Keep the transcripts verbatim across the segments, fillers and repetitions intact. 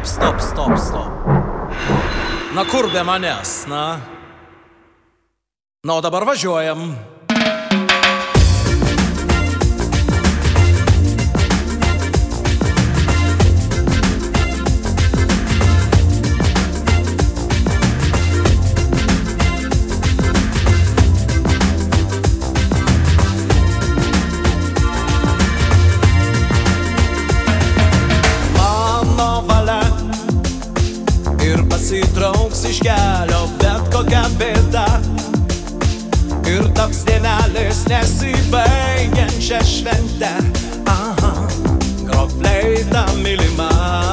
stop, stop, stop. Na kur be manęs, na? Na, o dabar važiuojam. Ir pasitrauks iš kelio bet kokia bėda. Ir taps dienelis nesibaigiančią šventę. Aha, grok fleita mylima.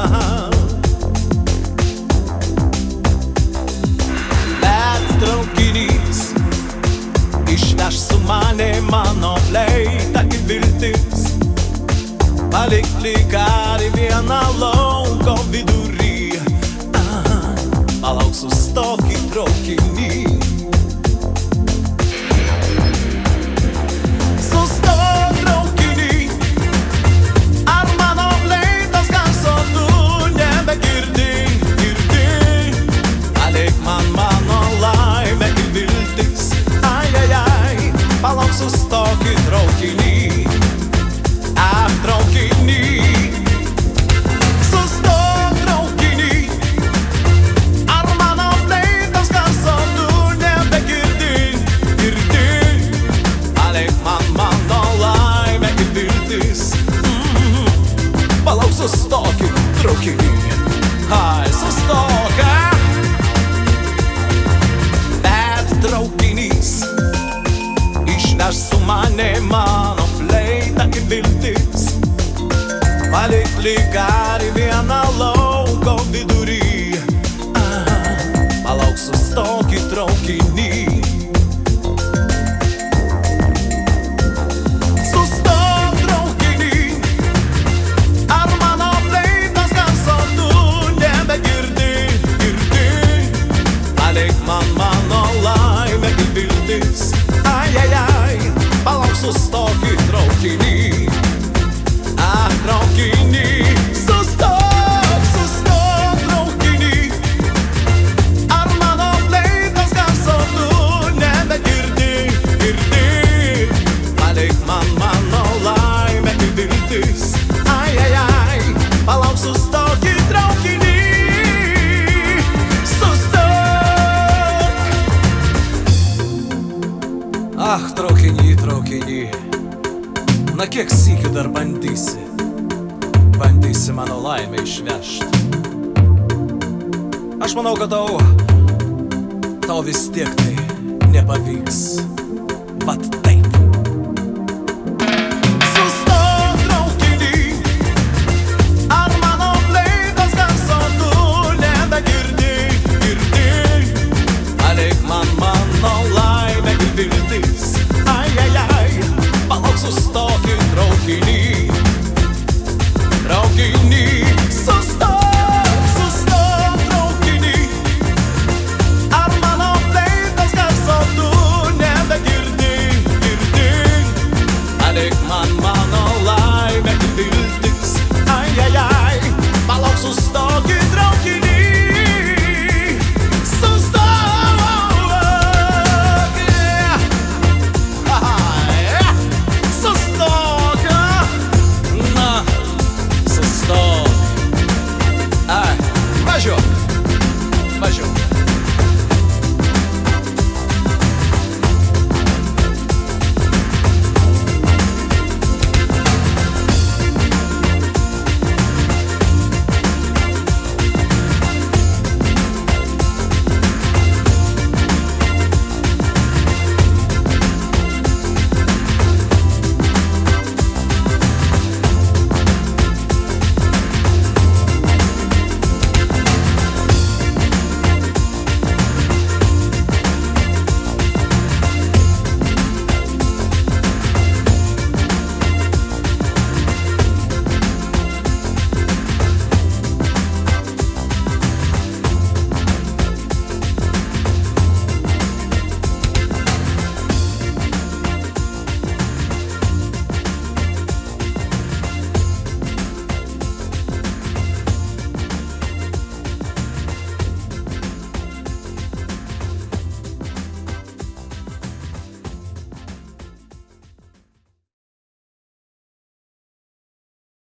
Bet traukinys išveš su mane mano fleitą kaip viltis. Palik likarį vieną lauko vidury. Palauk, sustok į traukinį. Sustok traukinį. Ar mano fleitos garso tu nebegirdi, girdi? Palik man mano laimę ir viltis. Ai, ai, ai, palauk, sustok į traukinį. Ach, traukinį. Sustok į traukinį. Ai, sustok, a? Bet traukinys išveš su mane mano fleitą kaip viltis. Palik likarį vieną lauko vidury. Palauk, sustok į traukinį. Man mano laimė ir viltis. Ai, ai, ai, palauk, sustok į traukinį. Ah, traukinį. Sustok, sustok traukinį. Ar mano fleitos garso tu nebegirdi, girdi? Palik man mano laimė ir viltis. Ai, ai, ai, palauk, sustok į traukinį. Ach, traukiny, traukiny. Na kiek sykių dar bandysi? Bandysi mano laimę išvežt. Aš manau, kad tau Tau vis tiek tai nepavyks. Vat